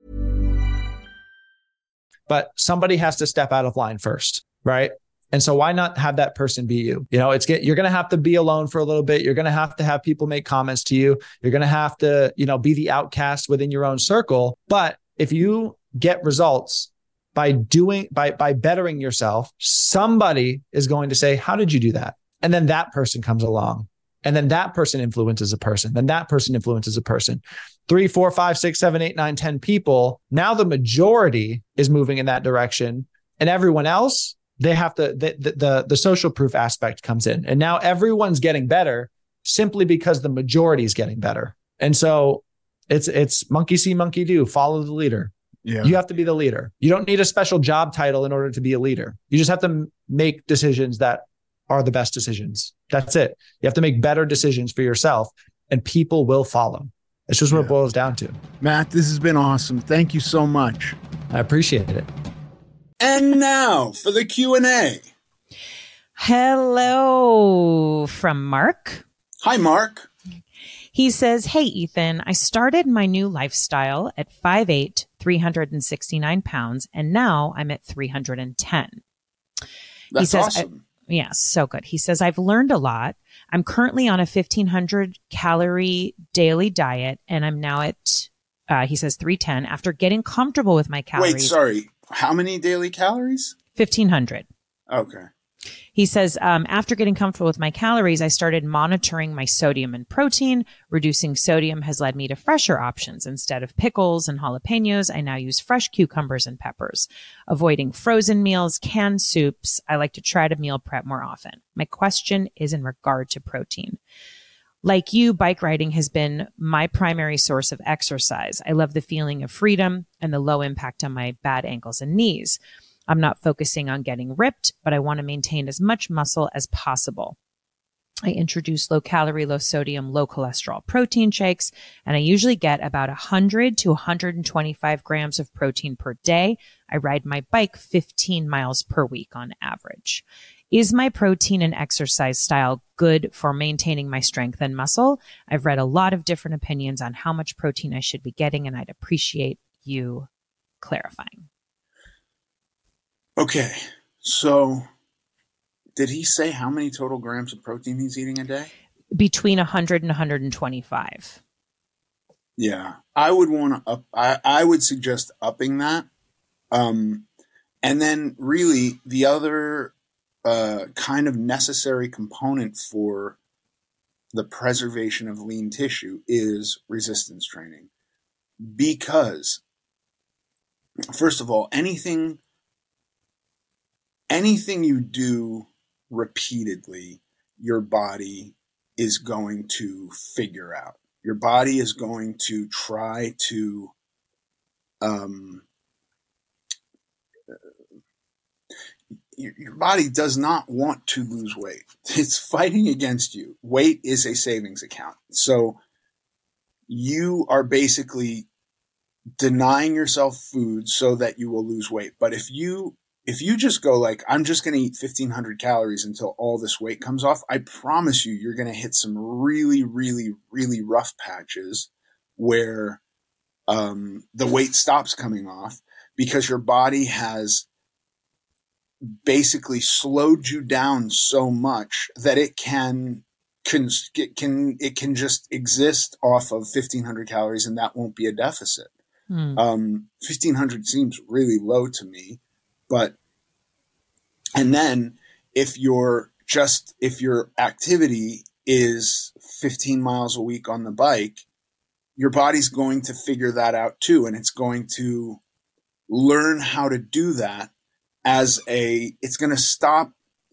But somebody has to step out of line first, right? And so why not have that person be you? You know, it's get, you're going to have to be alone for a little bit. You're going to have to have people make comments to you. You're going to have to, you know, be the outcast within your own circle. But if you get results by doing, by, by bettering yourself, somebody is going to say, how did you do that? And then that person comes along. And then that person influences a person. Then that person influences a person. Three, four, five, six, seven, eight, nine, ten people. Now the majority is moving in that direction. And everyone else, they have to, the, the, the, the social proof aspect comes in. And now everyone's getting better simply because the majority is getting better. And so it's, it's monkey see, monkey do, follow the leader. Yeah. You have to be the leader. You don't need a special job title in order to be a leader. You just have to make decisions that are the best decisions. That's it. You have to make better decisions for yourself and people will follow. It's just what yeah. it boils down to. Matt, this has been awesome. Thank you so much. I appreciate it. And now for the Q and A. Hello from Mark. Hi, Mark. He says, hey, Ethan, I started my new lifestyle at five eight, three hundred sixty-nine pounds, and now I'm at three hundred ten. That's he says, awesome. Yeah, so good. He says, I've learned a lot. I'm currently on a fifteen hundred calorie daily diet, and I'm now at, uh, he says, three ten after getting comfortable with my calories. Wait, sorry. How many daily calories? fifteen hundred. Okay. He says, um, after getting comfortable with my calories, I started monitoring my sodium and protein. Reducing sodium has led me to fresher options. Instead of pickles and jalapenos, I now use fresh cucumbers and peppers. Avoiding frozen meals, canned soups. I like to try to meal prep more often. My question is in regard to protein. Like you, bike riding has been my primary source of exercise. I love the feeling of freedom and the low impact on my bad ankles and knees. I'm not focusing on getting ripped, but I want to maintain as much muscle as possible. I introduce low calorie, low sodium, low cholesterol protein shakes, and I usually get about one hundred to one hundred twenty-five grams of protein per day. I ride my bike fifteen miles per week on average. Is my protein and exercise style good for maintaining my strength and muscle? I've read a lot of different opinions on how much protein I should be getting, and I'd appreciate you clarifying. Okay, so did he say how many total grams of protein he's eating a day? Between one hundred and one hundred twenty-five. Yeah, I would want to up. I, I would suggest upping that. Um, and then really the other uh, kind of necessary component for the preservation of lean tissue is resistance training. Because, first of all, anything... Anything you do repeatedly, your body is going to figure out. Your body is going to try to um, your, your body does not want to lose weight. It's fighting against you. Weight is a savings account. So you are basically denying yourself food so that you will lose weight. But if you if you just go like, I'm just going to eat fifteen hundred calories until all this weight comes off, I promise you, you're going to hit some really, really, really rough patches where um, the weight stops coming off because your body has basically slowed you down so much that it can can it can it can just exist off of fifteen hundred calories, and that won't be a deficit. Hmm. Um, fifteen hundred seems really low to me, but, and then if you're just, if your activity is fifteen miles a week on the bike, your body's going to figure that out too. And it's going to learn how to do that as a, it's going to stop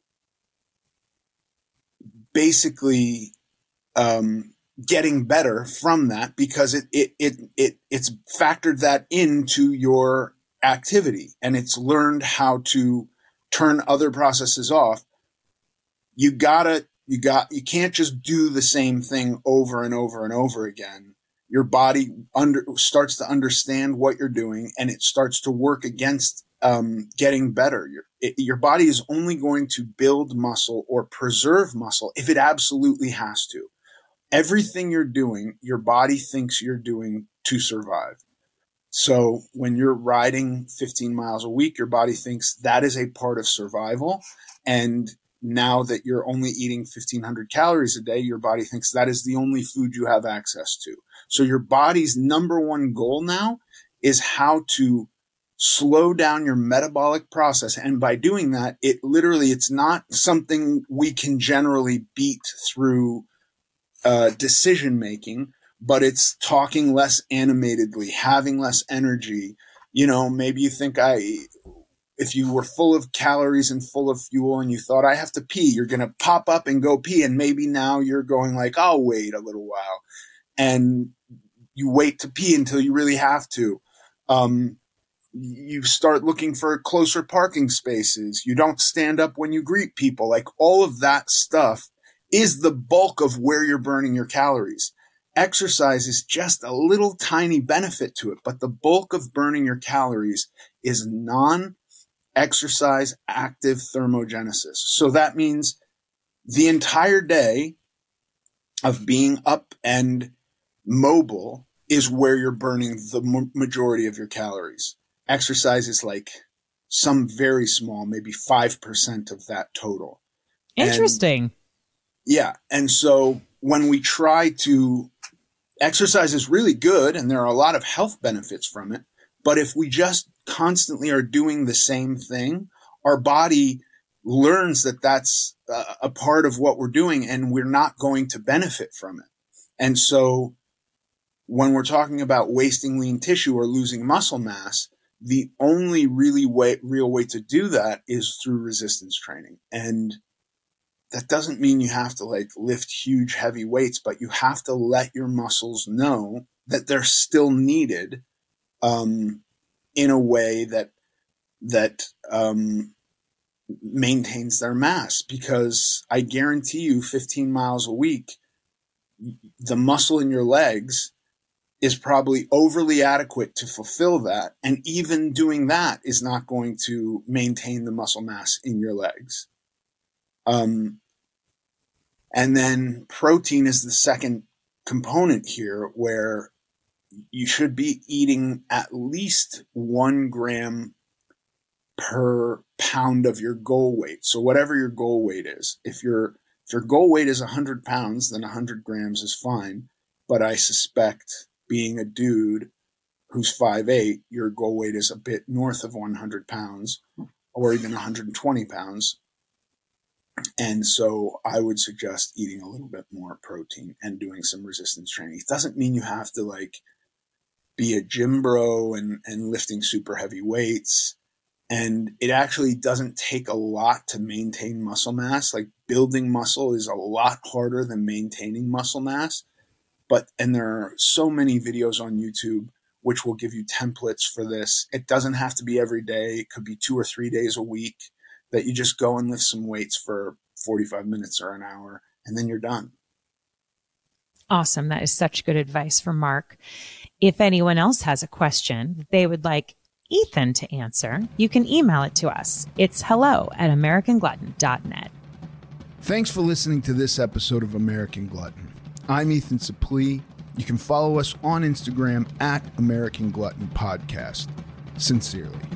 basically, um, getting better from that because it, it, it, it, it's factored that into your activity and it's learned how to turn other processes off. You gotta, you got, you can't just do the same thing over and over and over again. Your body under starts to understand what you're doing and it starts to work against, um, getting better. Your, it, your body is only going to build muscle or preserve muscle if it absolutely has to. Everything you're doing, your body thinks you're doing to survive. So when you're riding fifteen miles a week, your body thinks that is a part of survival. And now that you're only eating fifteen hundred calories a day, your body thinks that is the only food you have access to. So your body's number one goal now is how to slow down your metabolic process. And by doing that, it literally, it's not something we can generally beat through Uh, decision making, but it's talking less animatedly, having less energy. You know, maybe you think I, if you were full of calories and full of fuel and you thought I have to pee, you're going to pop up and go pee. And maybe now you're going like, I'll wait a little while, and you wait to pee until you really have to. Um, you start looking for closer parking spaces. You don't stand up when you greet people. Like all of that stuff is the bulk of where you're burning your calories. Exercise is just a little tiny benefit to it, but the bulk of burning your calories is non-exercise active thermogenesis. So that means the entire day of being up and mobile is where you're burning the majority of your calories. Exercise is like some very small, maybe five percent of that total. Interesting. And yeah. And so when we try to exercise is really good and there are a lot of health benefits from it. But if we just constantly are doing the same thing, our body learns that that's a, a part of what we're doing and we're not going to benefit from it. And so when we're talking about wasting lean tissue or losing muscle mass, the only really way, real way to do that is through resistance training. And that doesn't mean you have to like lift huge, heavy weights, but you have to let your muscles know that they're still needed, um, in a way that, that, um, maintains their mass. Because I guarantee you fifteen miles a week, the muscle in your legs is probably overly adequate to fulfill that. And even doing that is not going to maintain the muscle mass in your legs. Um, and then protein is the second component here, where you should be eating at least one gram per pound of your goal weight. So whatever your goal weight is, if your, if your goal weight is one hundred pounds, then one hundred grams is fine. But I suspect, being a dude who's five eight, your goal weight is a bit north of one hundred pounds or even one hundred twenty pounds. And so I would suggest eating a little bit more protein and doing some resistance training. It doesn't mean you have to like be a gym bro and, and lifting super heavy weights. And it actually doesn't take a lot to maintain muscle mass. Like building muscle is a lot harder than maintaining muscle mass. But, and there are so many videos on YouTube which will give you templates for this. It doesn't have to be every day. It could be two or three days a week. that you just go and lift some weights for forty-five minutes or an hour, and then you're done. Awesome. That is such good advice for Mark. If anyone else has a question that they would like Ethan to answer, you can email it to us. It's hello at american glutton dot net. Thanks for listening to this episode of American Glutton. I'm Ethan Suplee. You can follow us on Instagram at American Glutton Podcast. Sincerely.